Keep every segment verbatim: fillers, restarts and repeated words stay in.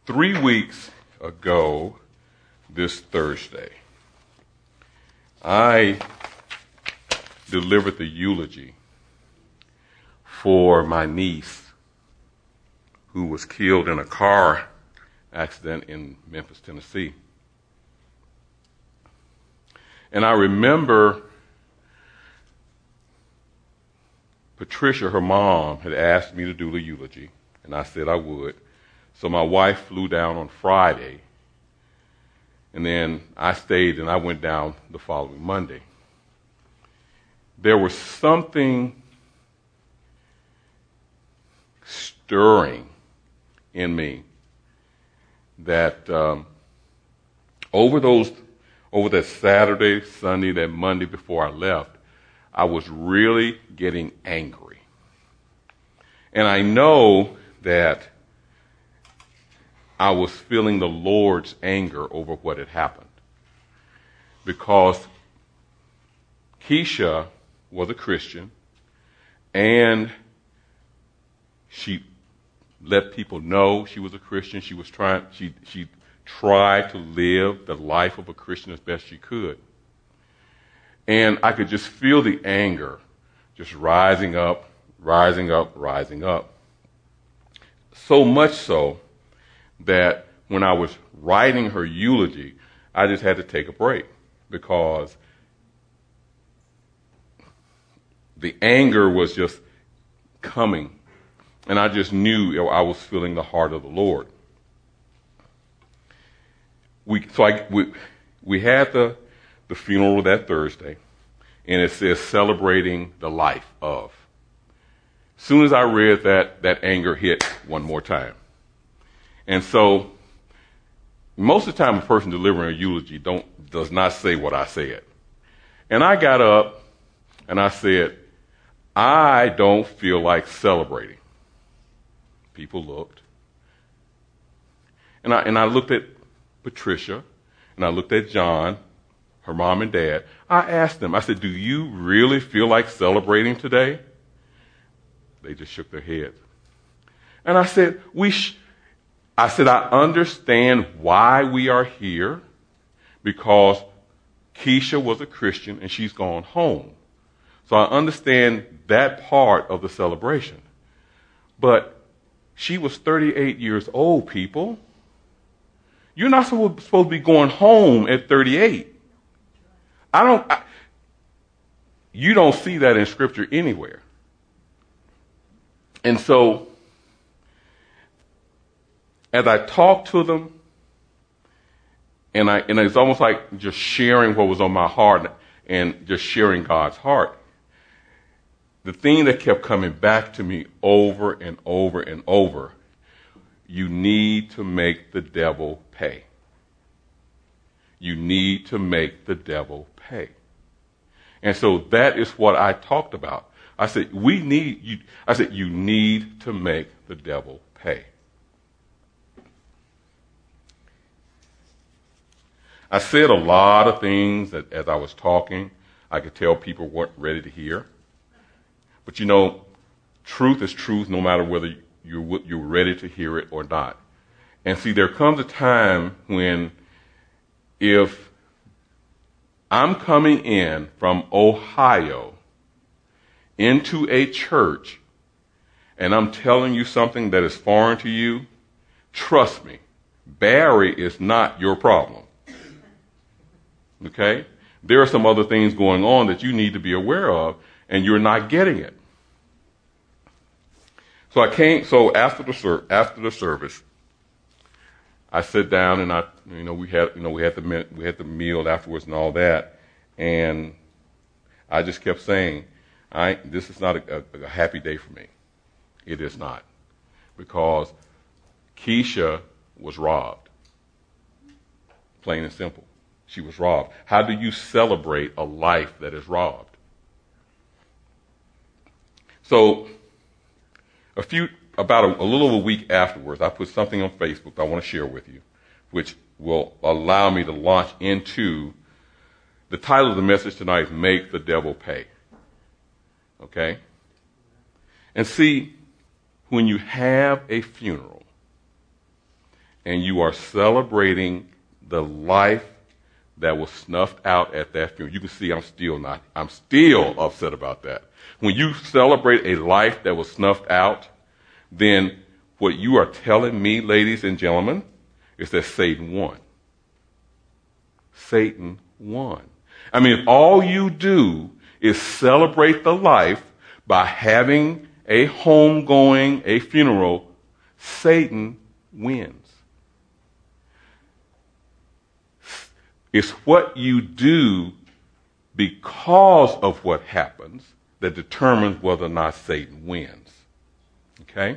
Three weeks ago, this Thursday, I delivered the eulogy for my niece who was killed in a car accident in Memphis, Tennessee. And I remember Patricia, her mom, had asked me to do the eulogy, and I said I would. So my wife flew down on Friday, and then I stayed and I went down the following Monday. There was something stirring in me that um, over those, over that Saturday, Sunday, that Monday before I left, I was really getting angry. And I know that I was feeling the Lord's anger over what had happened. Because Keisha was a Christian, and she let people know she was a Christian. She was trying, she, she tried to live the life of a Christian as best she could. And I could just feel the anger just rising up, rising up, rising up. So much so that when I was writing her eulogy, I just had to take a break because the anger was just coming. And I just knew I was feeling the heart of the Lord. We, so I, we, we had the, the funeral that Thursday, and it says celebrating the life of. As soon as I read that, that anger hit one more time. And so most of the time a person delivering a eulogy don't, does not say what I said. And I got up and I said, I don't feel like celebrating. People looked. And I, and I looked at Patricia, and I looked at John, her mom and dad. I asked them, I said, do you really feel like celebrating today? They just shook their heads. And I said, we sh- I said, I understand why we are here, because Keisha was a Christian and she's gone home. So I understand that part of the celebration. But she was thirty-eight years old, people. You're not supposed to be going home at thirty-eight. I don't, I, you don't see that in Scripture anywhere. And so, as I talked to them, and I, and it's almost like just sharing what was on my heart and just sharing God's heart. The thing that kept coming back to me over and over and over, you need to make the devil pay. You need to make the devil pay. And so that is what I talked about. I said, we need you. I said, you need to make the devil pay. I said a lot of things that as I was talking, I could tell people weren't ready to hear. But you know, truth is truth no matter whether you're, you're ready to hear it or not. And see, there comes a time when if I'm coming in from Ohio into a church and I'm telling you something that is foreign to you, trust me, Barry is not your problem. Okay? There are some other things going on that you need to be aware of, and you're not getting it. So I came, so after the ser- after the service, I sat down and I, you know, we had, you know, we had the we had the meal afterwards and all that, and I just kept saying, I this is not a, a, a happy day for me. It is not, because Keisha was robbed. Plain and simple, she was robbed. How do you celebrate a life that is robbed? So, a few, about a, a little over a week afterwards, I put something on Facebook that I want to share with you, which will allow me to launch into the title of the message tonight is Make the Devil Pay. Okay? And see, when you have a funeral and you are celebrating the life that was snuffed out at that funeral. You can see I'm still not, I'm still upset about that. When you celebrate a life that was snuffed out, then what you are telling me, ladies and gentlemen, is that Satan won. Satan won. I mean, if all you do is celebrate the life by having a homegoing, a funeral, Satan wins. It's what you do because of what happens that determines whether or not Satan wins. Okay?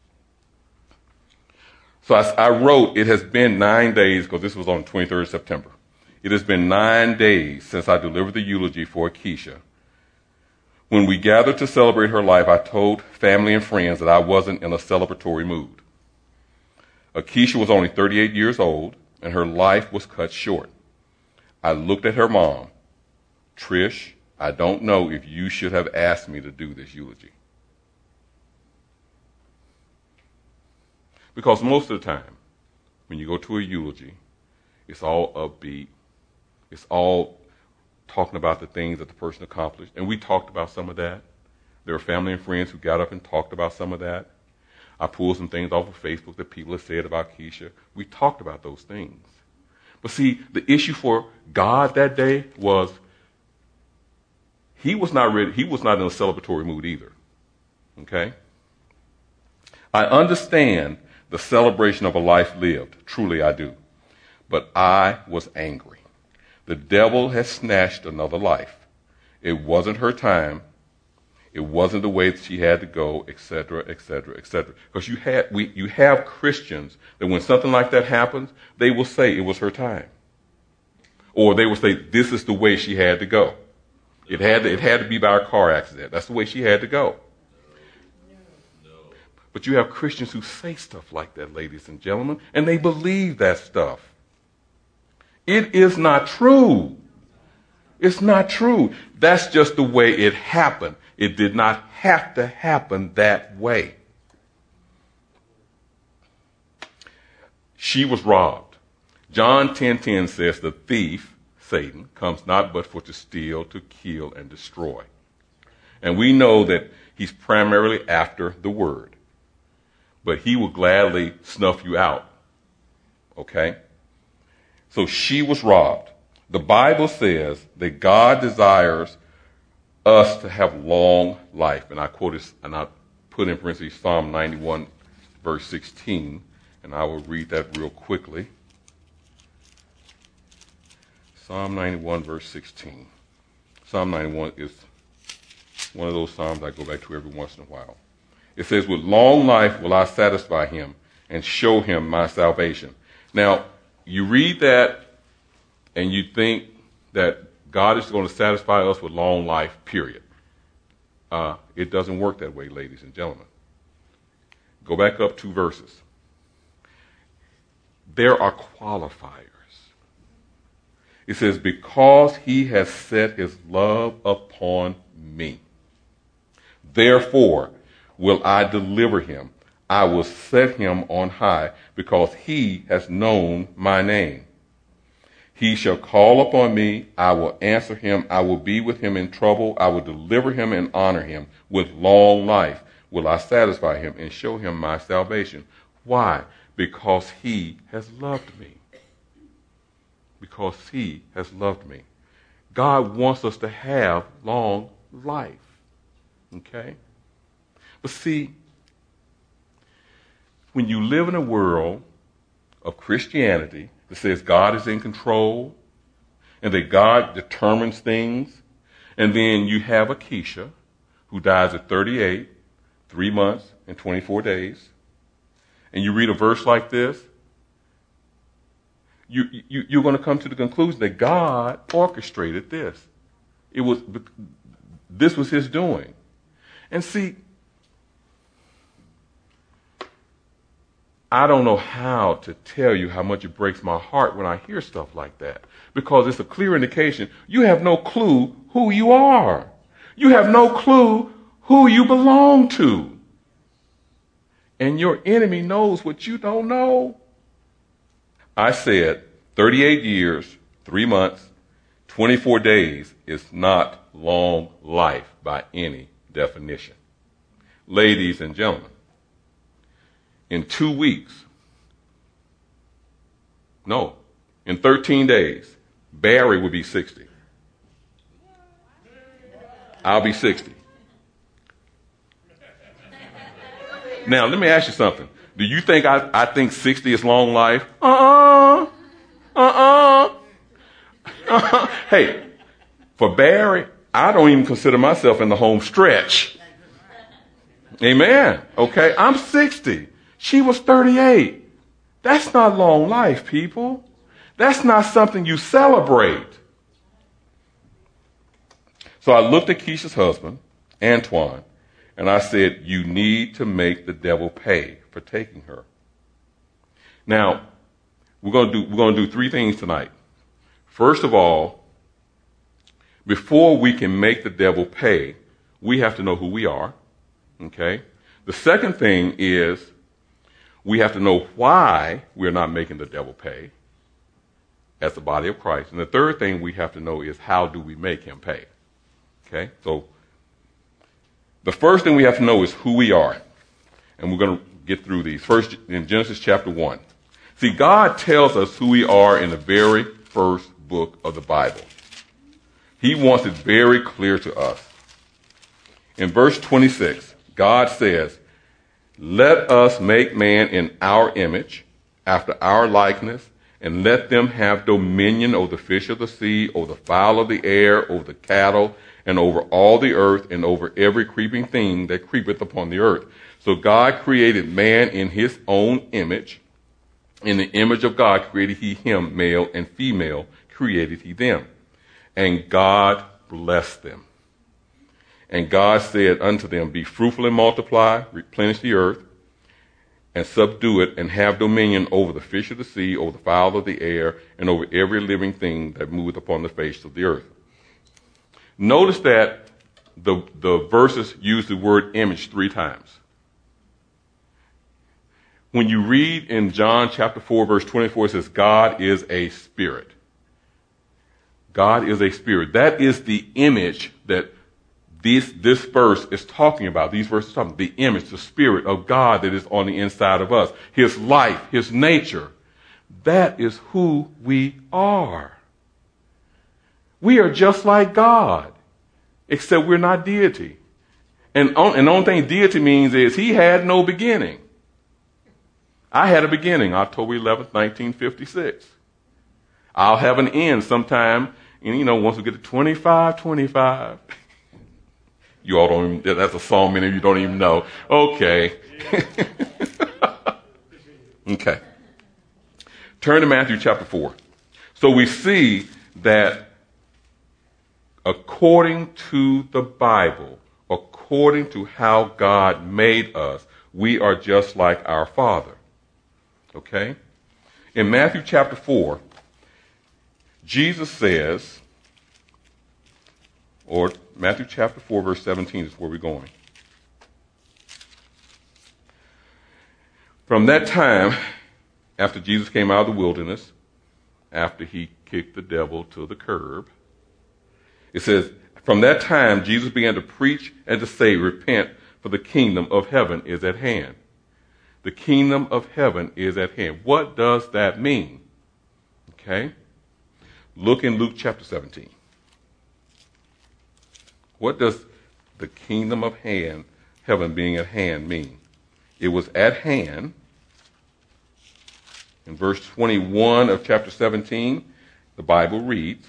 So I, I wrote, it has been nine days, because this was on the twenty-third of September. It has been nine days since I delivered the eulogy for Keisha. When we gathered to celebrate her life, I told family and friends that I wasn't in a celebratory mood. Keisha was only thirty-eight years old, and her life was cut short. I looked at her mom. Trish, I don't know if you should have asked me to do this eulogy. Because most of the time, when you go to a eulogy, it's all upbeat. It's all talking about the things that the person accomplished. And we talked about some of that. There were family and friends who got up and talked about some of that. I pulled some things off of Facebook that people have said about Keisha. We talked about those things. But see, the issue for God that day was he was not ready, he was not in a celebratory mood either. Okay? I understand the celebration of a life lived. Truly I do. But I was angry. The devil has snatched another life. It wasn't her time. It wasn't the way that she had to go, et cetera, et cetera, et cetera. Because you had, we, you have Christians that when something like that happens, they will say it was her time. Or they will say, this is the way she had to go. It had to, it had to be by a car accident. That's the way she had to go. But you have Christians who say stuff like that, ladies and gentlemen, and they believe that stuff. It is not true. It's not true. That's just the way it happened. It did not have to happen that way. She was robbed. John ten ten says the thief, Satan, comes not but for to steal, to kill, and destroy. And we know that he's primarily after the word. But he will gladly snuff you out. Okay? So she was robbed. The Bible says that God desires us to have long life. And I quote this, and I put in parentheses Psalm ninety-one, verse sixteen, and I will read that real quickly. Psalm ninety-one, verse sixteen. Psalm ninety-one is one of those psalms I go back to every once in a while. It says, with long life will I satisfy him and show him my salvation. Now, you read that and you think that God is going to satisfy us with long life, period. Uh, it doesn't work that way, ladies and gentlemen. Go back up two verses. There are qualifiers. It says, because he has set his love upon me, therefore will I deliver him. I will set him on high, because he has known my name. He shall call upon me. I will answer him. I will be with him in trouble. I will deliver him and honor him. With long life will I satisfy him and show him my salvation. Why? Because he has loved me. Because he has loved me. God wants us to have long life. Okay? But see, when you live in a world of Christianity that says God is in control and that God determines things, and then you have a Keisha who dies at thirty-eight, three months and twenty-four days, and you read a verse like this, you, you, you're going to come to the conclusion that God orchestrated this. It was, this was his doing. And see, I don't know how to tell you how much it breaks my heart when I hear stuff like that, because it's a clear indication you have no clue who you are. You have no clue who you belong to. And your enemy knows what you don't know. I said thirty-eight years, three months, twenty-four days is not long life by any definition. Ladies and gentlemen, in two weeks, no, in thirteen days, Barry will be sixty. I'll be sixty. Now, let me ask you something. Do you think I, I think sixty is long life? Uh-uh. Uh-uh. Uh-uh. Hey, for Barry, I don't even consider myself in the home stretch. Amen. Okay, I'm sixty. She was thirty-eight. That's not long life, people. That's not something you celebrate. So I looked at Keisha's husband, Antoine, and I said, you need to make the devil pay for taking her. Now, we're going to do, we're going to do three things tonight. First of all, before we can make the devil pay, we have to know who we are. Okay? The second thing is we have to know why we're not making the devil pay as the body of Christ. And the third thing we have to know is how do we make him pay? Okay? So the first thing we have to know is who we are. And we're going to get through these. First, in Genesis chapter one. See, God tells us who we are in the very first book of the Bible. He wants it very clear to us. In verse twenty-six, God says, let us make man in our image, after our likeness, and let them have dominion over the fish of the sea, over the fowl of the air, over the cattle, and over all the earth, and over every creeping thing that creepeth upon the earth. So God created man in his own image. In the image of God created he him, male and female created he them. And God blessed them. And God said unto them, be fruitful and multiply, replenish the earth, and subdue it, and have dominion over the fish of the sea, over the fowl of the air, and over every living thing that moveth upon the face of the earth. Notice that the, the verses use the word image three times. When you read in John chapter four, verse twenty-four, it says, God is a spirit. God is a spirit. That is the image that this, this verse is talking about. These verses are talking about the image, the spirit of God that is on the inside of us. His life, his nature. That is who we are. We are just like God, except we're not deity. And, on, and the only thing deity means is he had no beginning. I had a beginning, October eleventh, nineteen fifty-six. I'll have an end sometime, and you know, once we get to twenty-five, twenty-five. You all don't even, that's a song many of you don't even know. Okay. Okay. Turn to Matthew chapter four. So we see that according to the Bible, according to how God made us, we are just like our Father. Okay? In Matthew chapter four, Jesus says, or Matthew chapter four, verse seventeen is where we're going. From that time, after Jesus came out of the wilderness, after he kicked the devil to the curb, it says, from that time, Jesus began to preach and to say, repent, for the kingdom of heaven is at hand. The kingdom of heaven is at hand. What does that mean? Okay. Look in Luke chapter seventeen. What does the kingdom of hand, heaven being at hand mean? It was at hand. In verse twenty-one of chapter seventeen, the Bible reads,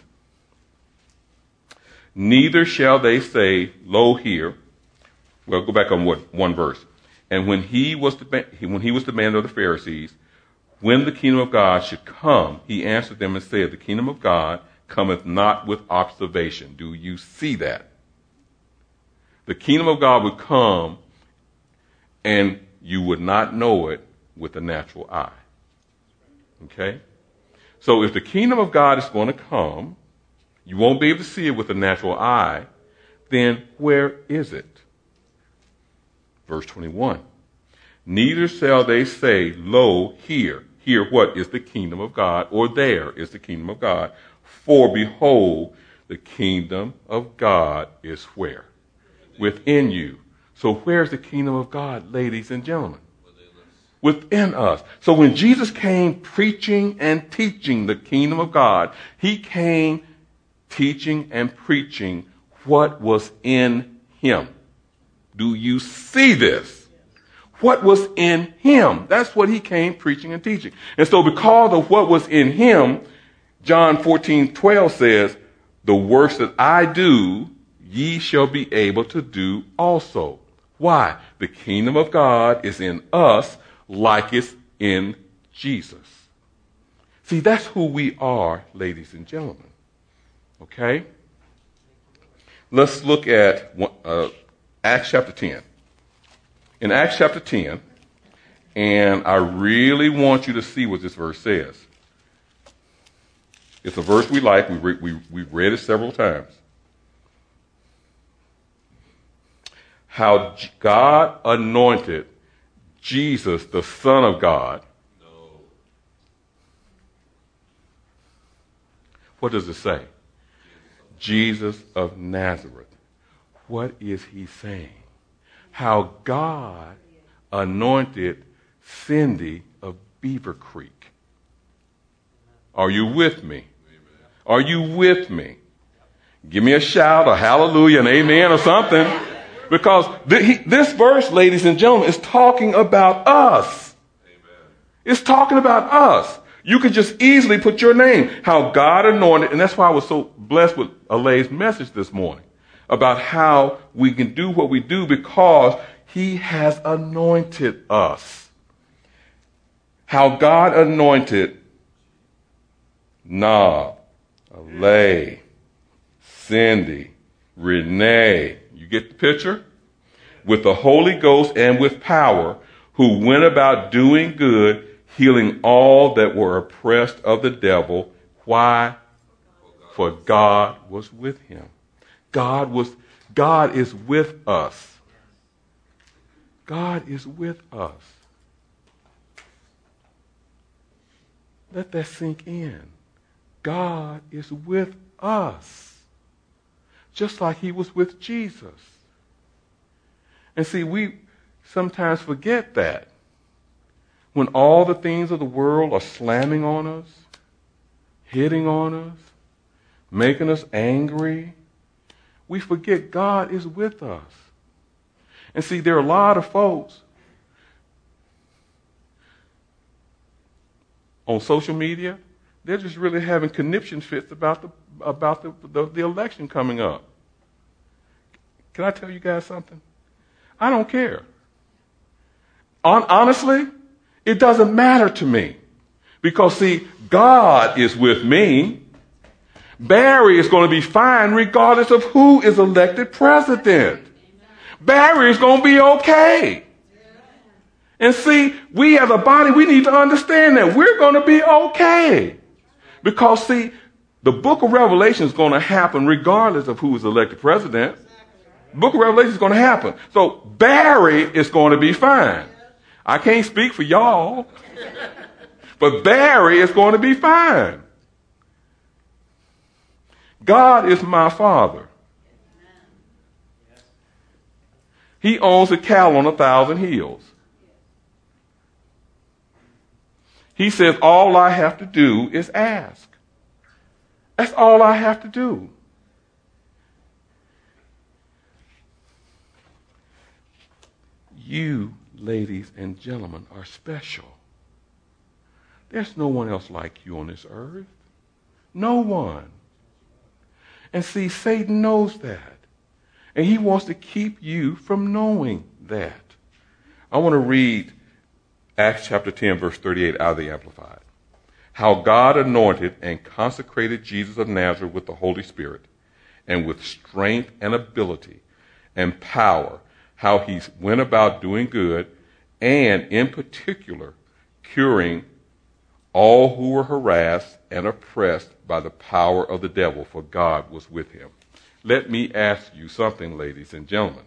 neither shall they say, lo here. Well, go back on what, one verse. And when he was the, when he was the man of the Pharisees, when the kingdom of God should come, he answered them and said, the kingdom of God cometh not with observation. Do you see that? The kingdom of God would come and you would not know it with the natural eye. Okay? So if the kingdom of God is going to come, you won't be able to see it with the natural eye, then where is it? Verse twenty-one. Neither shall they say, lo, here. here what is the kingdom of God, or there is the kingdom of God. For behold, the kingdom of God is where? Within you. So where's the kingdom of God, ladies and gentlemen? Within us. So when Jesus came preaching and teaching the kingdom of God, he came teaching and preaching what was in him. Do you see this? What was in him? That's what he came preaching and teaching. And so because of what was in him, John fourteen twelve says, the works that I do, ye shall be able to do also. Why? The kingdom of God is in us like it's in Jesus. See, that's who we are, ladies and gentlemen. Okay? Let's look at uh, Acts chapter ten. In Acts chapter ten, and I really want you to see what this verse says. It's a verse we like. We re- we we've read it several times. How God anointed Jesus, the Son of God. No. What does it say? Jesus of Nazareth. What is he saying? How God anointed Cindy of Beaver Creek. Are you with me? Are you with me? Give me a shout, a hallelujah, an amen, or something. Because th- he, this verse, ladies and gentlemen, is talking about us. Amen. It's talking about us. You could just easily put your name. How God anointed, and that's why I was so blessed with Alay's message this morning about how we can do what we do because he has anointed us. How God anointed Nob, Alay, Cindy, Renee, you get the picture? With the Holy Ghost and with power, who went about doing good, healing all that were oppressed of the devil. Why? For God was with him. God was, God is with us. God is with us. Let that sink in. God is with us. Just like he was with Jesus. And see, we sometimes forget that. When all the things of the world are slamming on us, hitting on us, making us angry, we forget God is with us. And see, there are a lot of folks on social media, they're just really having conniption fits about the about the, the, the election coming up. Can I tell you guys something? I don't care. On, honestly, it doesn't matter to me. Because, see, God is with me. Barry is going to be fine regardless of who is elected president. Barry is going to be okay. And see, we as a body, we need to understand that we're going to be okay. Because, see, the book of Revelation is going to happen regardless of who is elected president. The book of Revelation is going to happen. So Barry is going to be fine. I can't speak for y'all, but Barry is going to be fine. God is my father. He owns a cattle on a thousand hills. He says all I have to do is ask. That's all I have to do. You, ladies and gentlemen, are special. There's no one else like you on this earth. No one. And see, Satan knows that. And he wants to keep you from knowing that. I want to read Acts chapter ten, verse thirty-eight out of the Amplified. How God anointed and consecrated Jesus of Nazareth with the Holy Spirit and with strength and ability and power, how he went about doing good and, in particular, curing all who were harassed and oppressed by the power of the devil, for God was with him. Let me ask you something, ladies and gentlemen.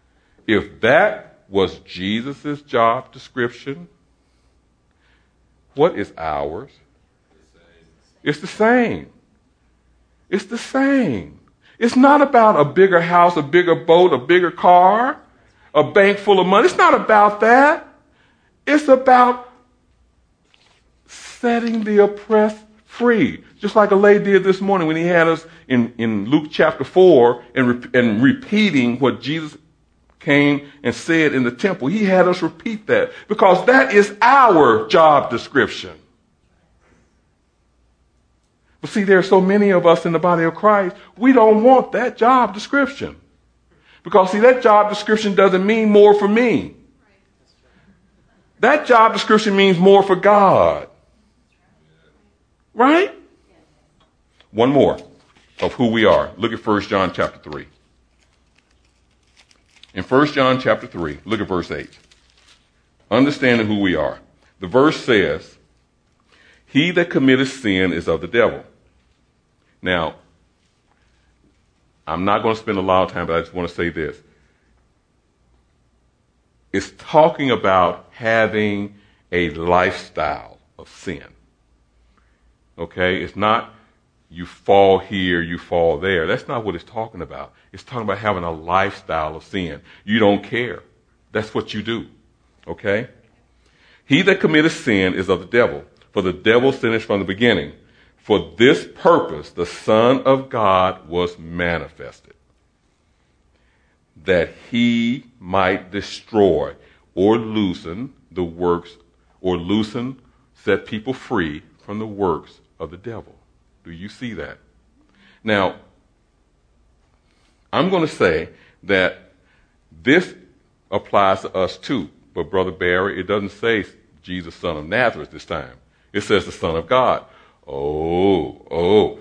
If that was Jesus' job description, What is ours? It's the same. It's the same. It's not about a bigger house, a bigger boat, a bigger car, a bank full of money. It's not about that. It's about setting the oppressed free. Just like a lady did this morning when he had us in, in Luke chapter four and, re- and repeating what Jesus came and said in the temple. He had us repeat that because that is our job description. But see, there are so many of us in the body of Christ, we don't want that job description. Because see, that job description doesn't mean more for me. That job description means more for God. Right? One more of who we are. Look at First John chapter three. In First John chapter three, look at verse eight. Understanding who we are. The verse says, he that committeth sin is of the devil. Now, I'm not going to spend a lot of time, but I just want to say this. It's talking about having a lifestyle of sin. Okay? It's not you fall here, you fall there. That's not what it's talking about. It's talking about having a lifestyle of sin. You don't care. That's what you do. Okay? He that committeth sin is of the devil, for the devil sinned from the beginning. For this purpose the Son of God was manifested, that he might destroy or loosen the works, or loosen, set people free from the works of the devil. Do you see that? Now, I'm going to say that this applies to us too. But Brother Barry, it doesn't say Jesus, son of Nazareth this time. It says the Son of God. Oh, oh.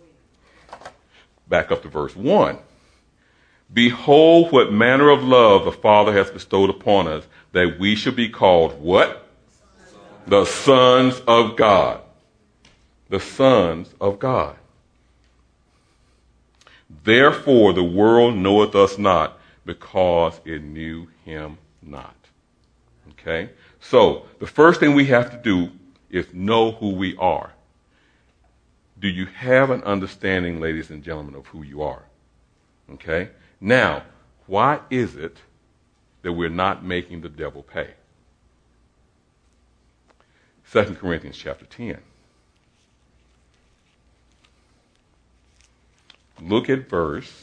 Back up to verse one. Behold what manner of love the Father has bestowed upon us, that we should be called what? The sons of God. The sons of God. Therefore the world knoweth us not, because it knew him not. Okay? So, the first thing we have to do is know who we are. Do you have an understanding, ladies and gentlemen, of who you are? Okay? Now, why is it that we're not making the devil pay? Second Corinthians chapter ten. Look at verse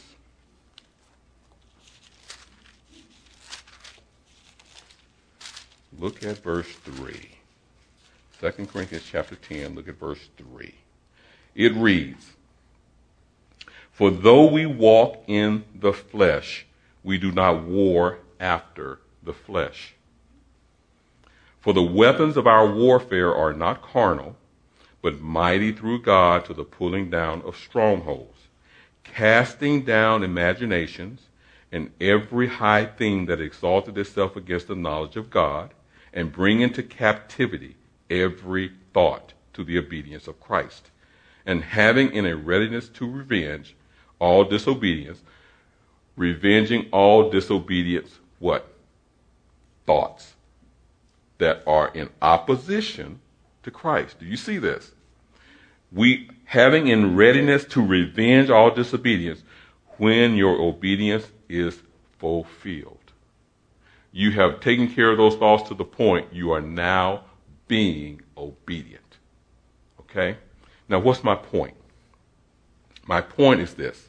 Look at verse three. Second Corinthians chapter ten, look at verse three. It reads, for though we walk in the flesh, we do not war after the flesh. For the weapons of our warfare are not carnal, but mighty through God to the pulling down of strongholds, casting down imaginations and every high thing that exalted itself against the knowledge of God, and bring into captivity every thought to the obedience of Christ, and having in a readiness to revenge all disobedience, revenging all disobedience, what? Thoughts that are in opposition to Christ. Do you see this? We having in readiness to revenge all disobedience when your obedience is fulfilled. You have taken care of those thoughts to the point you are now being obedient. Okay? Now, what's my point? My point is this.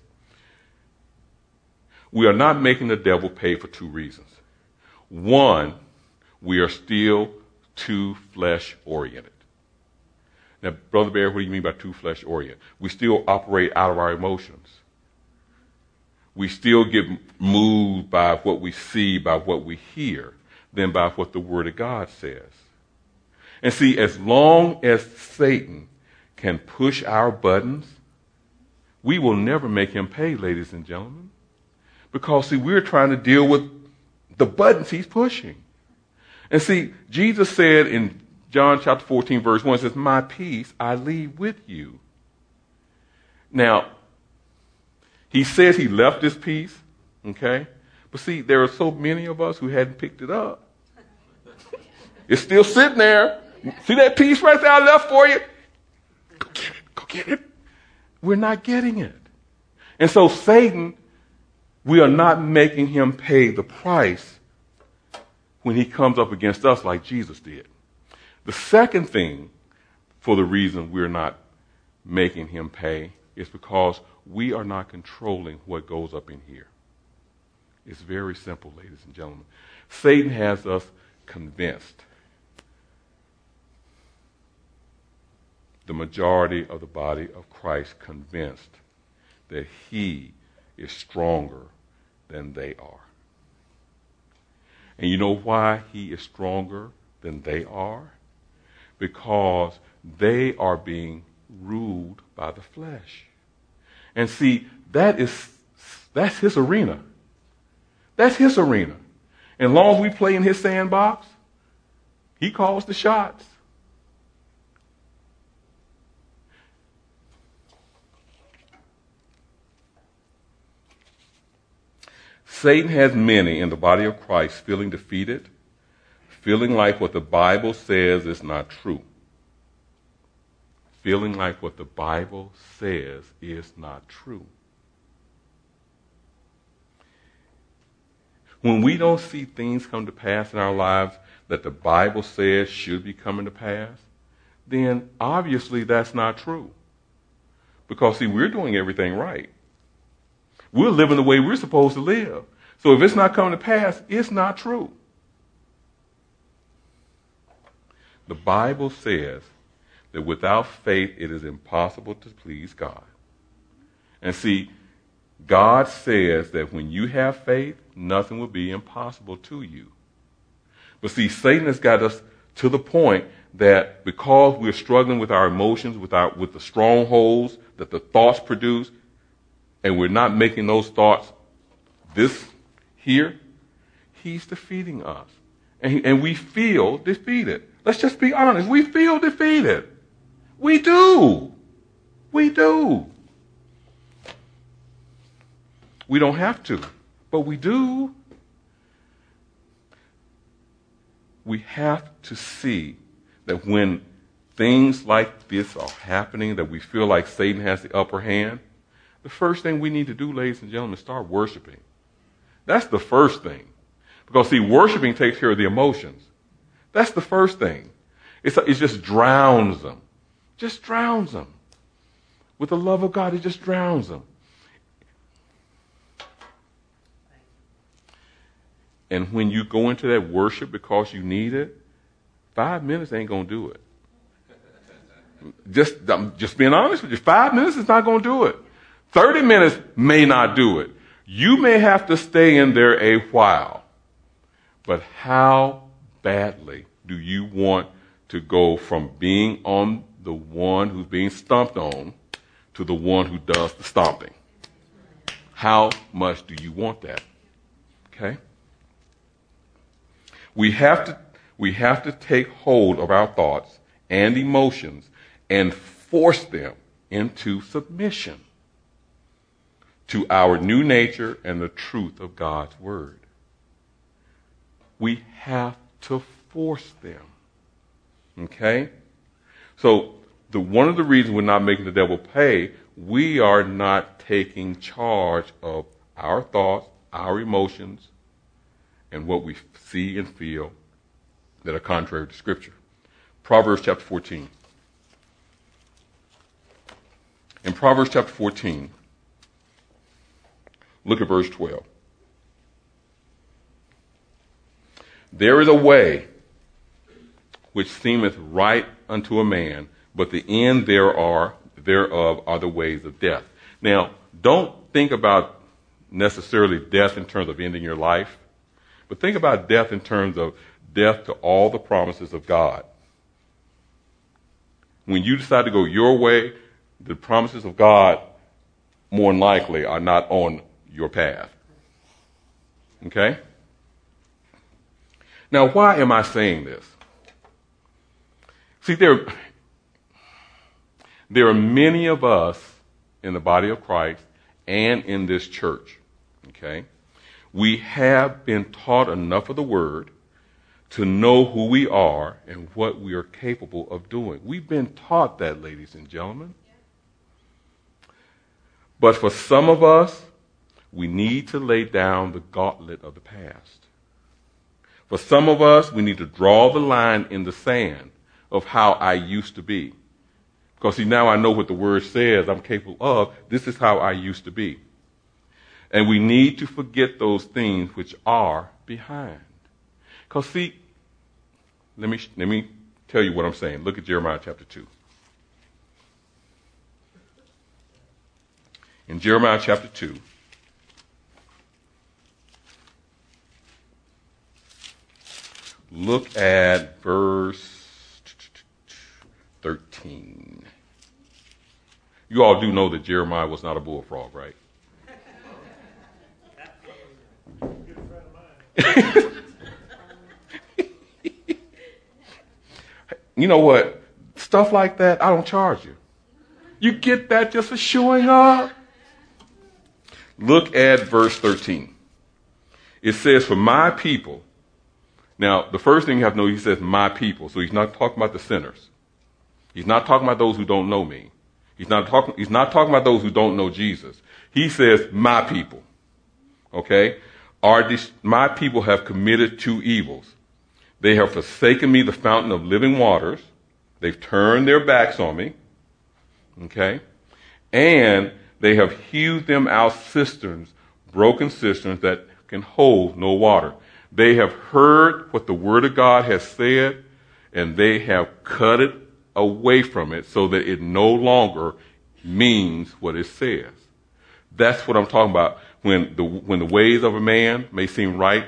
We are not making the devil pay for two reasons. One, we are still too flesh-oriented. Now, Brother Bear, what do you mean by too flesh-oriented? We still operate out of our emotions. We still get moved by what we see, by what we hear, than by what the Word of God says. And see, as long as Satan can push our buttons, we will never make him pay, ladies and gentlemen. Because, see, we're trying to deal with the buttons he's pushing. And see, Jesus said in John chapter fourteen, verse one, it says, my peace I leave with you. Now, he says he left this peace, okay? But see, there are so many of us who hadn't picked it up. It's still sitting there. See that piece right there I left for you? Go get it. Go get it. We're not getting it. And so Satan, we are not making him pay the price when he comes up against us like Jesus did. The second thing for the reason we're not making him pay is because we are not controlling what goes up in here. It's very simple, ladies and gentlemen. Satan has us convinced. The majority of the body of Christ convinced that he is stronger than they are. And you know why he is stronger than they are? Because they are being ruled by the flesh. And see, that is that's his arena. That's his arena. And as long as we play in his sandbox, he calls the shots. Satan has many in the body of Christ feeling defeated, feeling like what the Bible says is not true. Feeling like what the Bible says is not true. When we don't see things come to pass in our lives that the Bible says should be coming to pass, then obviously that's not true. Because, see, we're doing everything right. We're living the way we're supposed to live. So if it's not coming to pass, it's not true. The Bible says that without faith it is impossible to please God. And see, God says that when you have faith, nothing will be impossible to you. But see, Satan has got us to the point that because we're struggling with our emotions, with our, with the strongholds that the thoughts produce, and we're not making those thoughts this here, he's defeating us. And, he, and we feel defeated. Let's just be honest. We feel defeated. We do. We do. We don't have to, but we do. We have to see that when things like this are happening, that we feel like Satan has the upper hand, the first thing we need to do, ladies and gentlemen, is start worshiping. That's the first thing. Because, see, worshiping takes care of the emotions. That's the first thing. It's, it just drowns them. Just drowns them. With the love of God, it just drowns them. And when you go into that worship because you need it, five minutes ain't going to do it. Just, I'm just being honest with you. Five minutes is not going to do it. thirty minutes may not do it. You may have to stay in there a while. But how badly do you want to go from being on the one who's being stomped on to the one who does the stomping? How much do you want that? Okay? We have to, we have to take hold of our thoughts and emotions and force them into submission to our new nature and the truth of God's word. We have to force them. Okay? So the one of the reasons we're not making the devil pay, we are not taking charge of our thoughts, our emotions, and what we see and feel that are contrary to Scripture. Proverbs chapter fourteen. In Proverbs chapter fourteen, look at verse twelve. There is a way which seemeth right unto a man, but the end there are, thereof are the ways of death. Now, don't think about necessarily death in terms of ending your life, but think about death in terms of death to all the promises of God. When you decide to go your way, the promises of God more than likely are not on your path. Okay? Now, why am I saying this? See, there, there are many of us in the body of Christ and in this church, okay? We have been taught enough of the word to know who we are and what we are capable of doing. We've been taught that, ladies and gentlemen. But for some of us, we need to lay down the gauntlet of the past. For some of us, we need to draw the line in the sand of how I used to be. Because, see, now I know what the word says I'm capable of. This is how I used to be. And we need to forget those things which are behind. Because, see, let me, let me tell you what I'm saying. Look at Jeremiah chapter two. In Jeremiah chapter two, look at verse thirteen. You all do know that Jeremiah was not a bullfrog, right? You know what? Stuff like that, I don't charge you. You get that just for showing up. Look at verse thirteen. It says, for my people. Now, the first thing you have to know, he says, my people. So he's not talking about the sinners. He's not talking about those who don't know me. He's not talking, he's not talking about those who don't know Jesus. He says, my people. Okay? Are these, my people have committed two evils. They have forsaken me, the fountain of living waters. They've turned their backs on me. Okay? And they have hewed them out cisterns, broken cisterns that can hold no water. They have heard what the word of God has said, and they have cut it away from it so that it no longer means what it says. That's what I'm talking about. When the, when the ways of a man may seem right,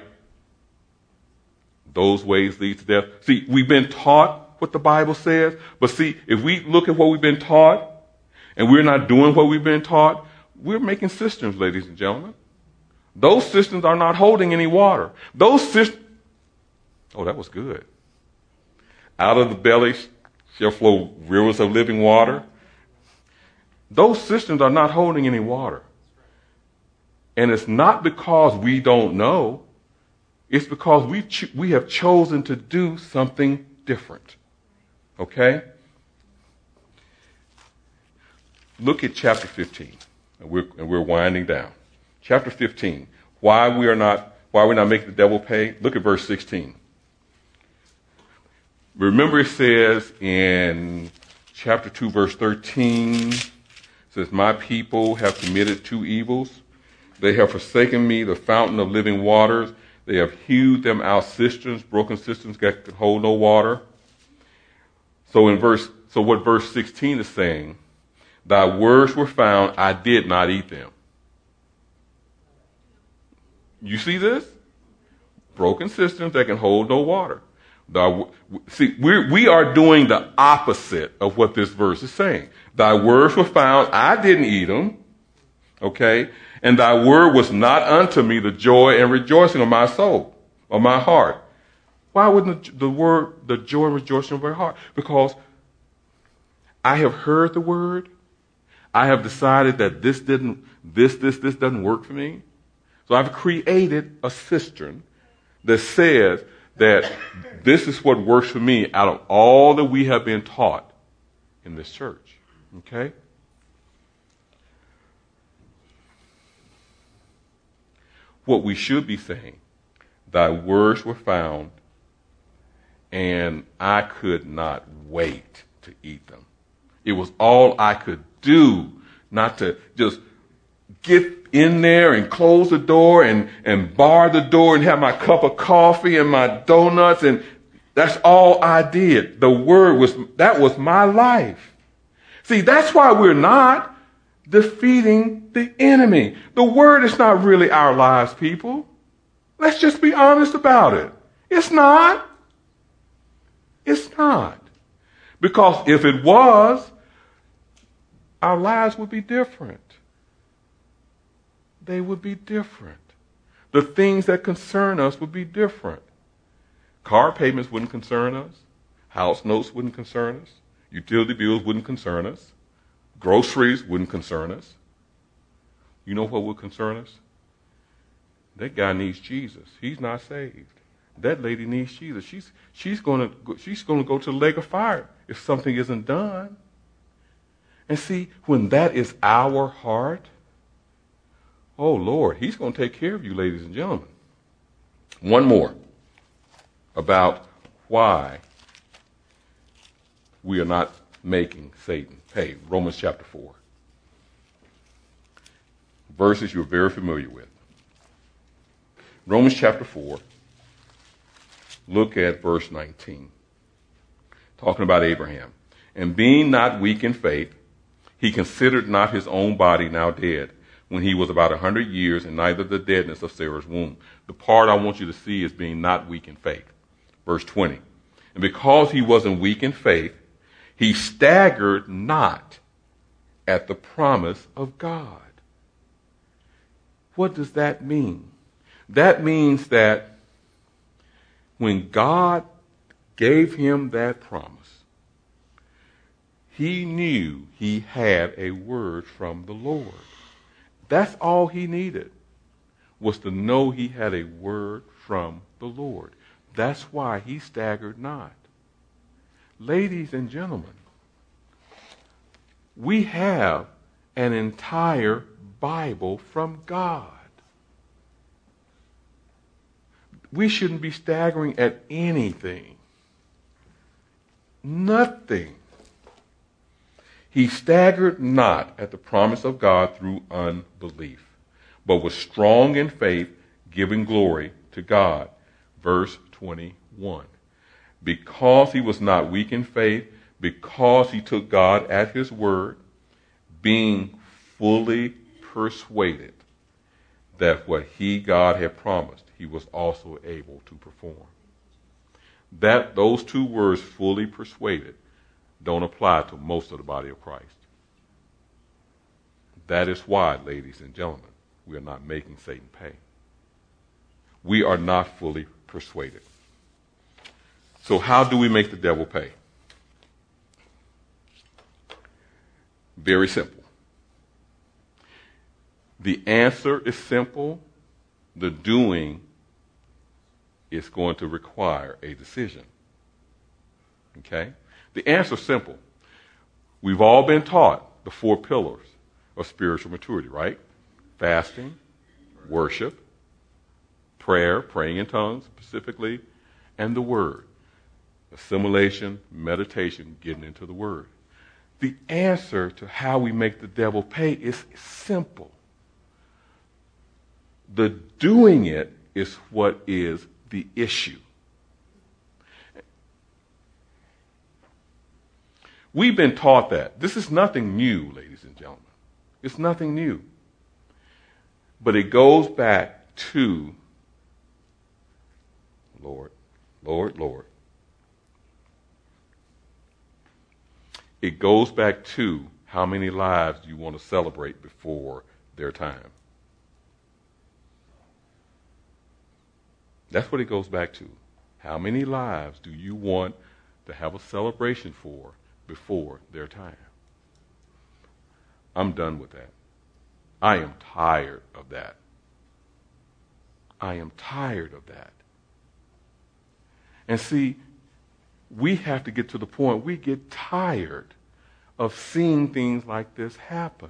those ways lead to death. See, we've been taught what the Bible says, but see, if we look at what we've been taught, and we're not doing what we've been taught, we're making cisterns, ladies and gentlemen. Those cisterns are not holding any water. Those cisterns, oh, that was good. Out of the belly shall flow rivers of living water. Those cisterns are not holding any water. And it's not because we don't know. It's because we cho- we have chosen to do something different. Okay? Look at chapter fifteen, and we're, and we're winding down. Chapter fifteen, why we are not, why we're not making the devil pay. Look at verse sixteen. Remember, it says in chapter two, verse thirteen, it says, my people have committed two evils. They have forsaken me, the fountain of living waters. They have hewed them out cisterns, broken cisterns that can hold no water. So in verse, so what verse sixteen is saying, thy words were found, I did not eat them. You see this? Broken cisterns that can hold no water. Thy, see, we're, we are doing the opposite of what this verse is saying. Thy words were found, I didn't eat them. Okay? And thy word was not unto me the joy and rejoicing of my soul, of my heart. Why wouldn't the, the word, the joy and rejoicing of my heart? Because I have heard the word. I have decided that this didn't, this, this, this doesn't work for me. So I've created a cistern that says that this is what works for me out of all that we have been taught in this church. Okay? What we should be saying, thy words were found, and I could not wait to eat them. It was all I could do, not to just get in there and close the door and, and bar the door and have my cup of coffee and my donuts, and that's all I did. The word was, that was my life. See, that's why we're not defeating the enemy. The word is not really our lives, people. Let's just be honest about it. It's not. It's not. Because if it was, our lives would be different. They would be different. The things that concern us would be different. Car payments wouldn't concern us. House notes wouldn't concern us. Utility bills wouldn't concern us. Groceries wouldn't concern us. You know what would concern us? That guy needs Jesus. He's not saved. that lady needs Jesus. She's she's going to she's going to go to the lake of fire if something isn't done. And see, when that is our heart, oh Lord, he's going to take care of you, ladies and gentlemen. One more about why we are not making Satan pay. Romans chapter four. Verses you're very familiar with. Romans chapter four. Look at verse nineteen. Talking about Abraham. And being not weak in faith, he considered not his own body now dead, when he was about a hundred years, and neither the deadness of Sarah's womb. The part I want you to see is being not weak in faith. Verse twenty. And because he wasn't weak in faith, he staggered not at the promise of God. What does that mean? That means that when God gave him that promise, he knew he had a word from the Lord. That's all he needed, was to know he had a word from the Lord. That's why he staggered not. Ladies and gentlemen, we have an entire Bible from God. We shouldn't be staggering at anything. Nothing. He staggered not at the promise of God through unbelief, but was strong in faith, giving glory to God. Verse twenty-one. Because he was not weak in faith, because he took God at his word, being fully persuaded that what he, God, had promised, he was also able to perform. That those two words, fully persuaded, don't apply to most of the body of Christ. That is why, ladies and gentlemen, we are not making Satan pay. We are not fully persuaded. So how do we make the devil pay? Very simple. The answer is simple. The doing is going to require a decision. Okay? The answer is simple. We've all been taught the four pillars of spiritual maturity, right? Fasting, worship, prayer, praying in tongues specifically, and the word. Assimilation, meditation, getting into the word. The answer to how we make the devil pay is simple. The doing it is what is the issue. We've been taught that. This is nothing new, ladies and gentlemen. It's nothing new. But it goes back to, Lord, Lord, Lord. It goes back to how many lives do you want to celebrate before their time? That's what it goes back to. How many lives do you want to have a celebration for before their time? I'm done with that. I am tired of that. I am tired of that. And see, we have to get to the point we get tired of seeing things like this happen.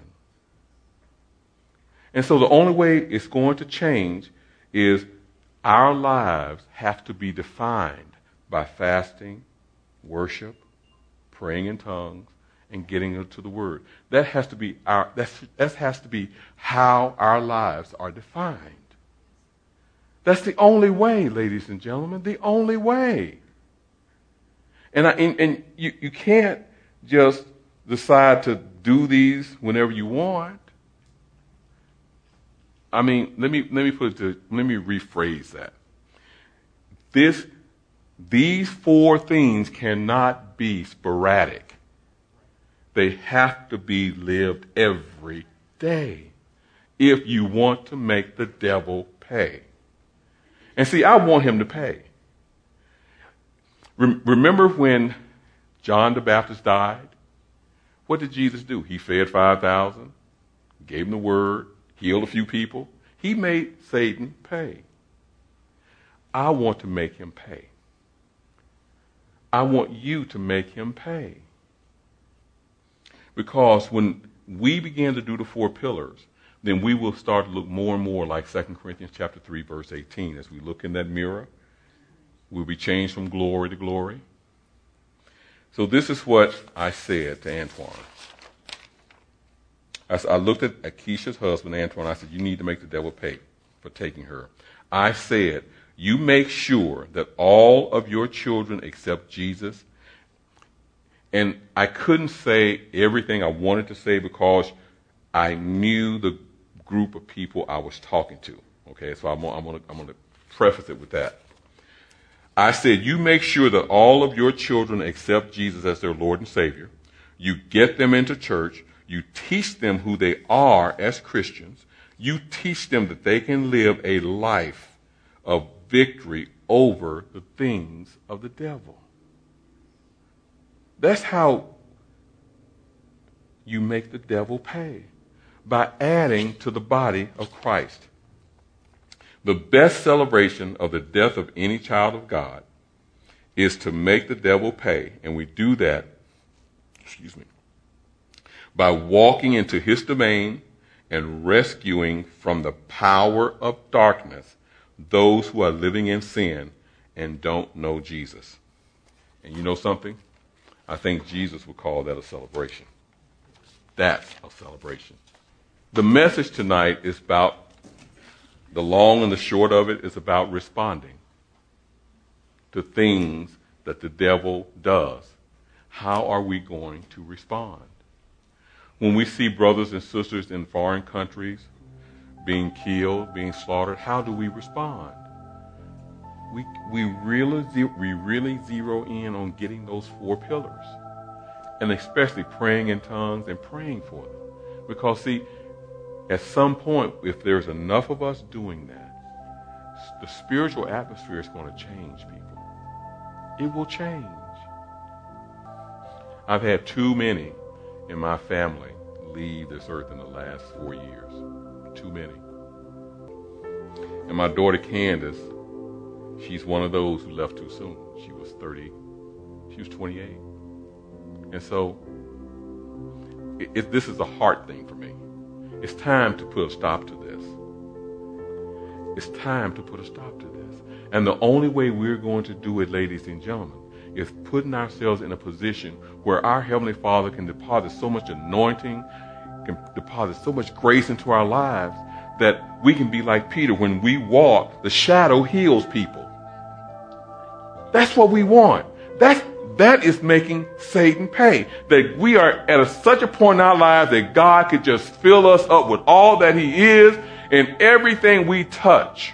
And so the only way it's going to change is our lives have to be defined by fasting, worship, praying in tongues, and getting into the word. That has to be our that's, that has to be how our lives are defined. That's the only way, ladies and gentlemen, the only way. And I, and, and you, you can't just decide to do these whenever you want. I mean, let me let me put it to, let me rephrase that. This these four things cannot be sporadic. They have to be lived every day if you want to make the devil pay. And see, I want him to pay. Remember when John the Baptist died? What did Jesus do? He fed five thousand, gave them the word, healed a few people. He made Satan pay. I want to make him pay. I want you to make him pay. Because when we begin to do the four pillars, then we will start to look more and more like Second Corinthians chapter three, verse eighteen. As we look in that mirror, we'll be changed from glory to glory. So this is what I said to Antoine. I, I looked at, at Keisha's husband, Antoine. I said, you need to make the devil pay for taking her. I said, you make sure that all of your children accept Jesus. And I couldn't say everything I wanted to say because I knew the group of people I was talking to. Okay, so I'm, I'm going I'm to preface it with that. I said, you make sure that all of your children accept Jesus as their Lord and Savior. You get them into church. You teach them who they are as Christians. You teach them that they can live a life of victory over the things of the devil. That's how you make the devil pay, by adding to the body of Christ. The best celebration of the death of any child of God is to make the devil pay, and we do that, excuse me, by walking into his domain and rescuing from the power of darkness those who are living in sin and don't know Jesus. And you know something? I think Jesus would call that a celebration. That's a celebration. The message tonight is about, the long and the short of it is about responding to things that the devil does. How are we going to respond? When we see brothers and sisters in foreign countries being killed, being slaughtered, how do we respond? We we really we really zero in on getting those four pillars, and especially praying in tongues and praying for them. Because see, at some point, if there's enough of us doing that, the spiritual atmosphere is going to change people. It will change. I've had too many in my family leave this earth in the last four years. Too many. And my daughter Candace, she's one of those who left too soon. She was thirty. She was twenty-eight. And so it, it, this is a heart thing for me. It's time to put a stop to this. It's time to put a stop to this. And the only way we're going to do it, ladies and gentlemen, is putting ourselves in a position where our Heavenly Father can deposit so much anointing, can deposit so much grace into our lives that we can be like Peter. When we walk, the shadow heals people. That's what we want. That's, that is making Satan pay. That we are at a, such a point in our lives that God could just fill us up with all that he is, and everything we touch,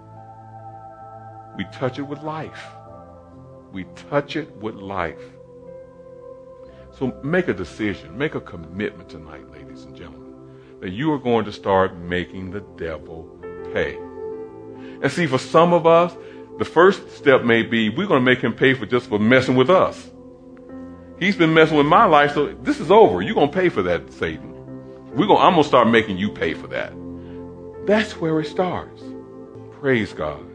we touch it with life. We touch it with life. So make a decision, make a commitment tonight, ladies and gentlemen, that you are going to start making the devil pay. And see, for some of us, the first step may be we're going to make him pay for just for messing with us. He's been messing with my life, so this is over. You're going to pay for that, Satan. We're going, I'm going to start making you pay for that. That's where it starts. Praise God.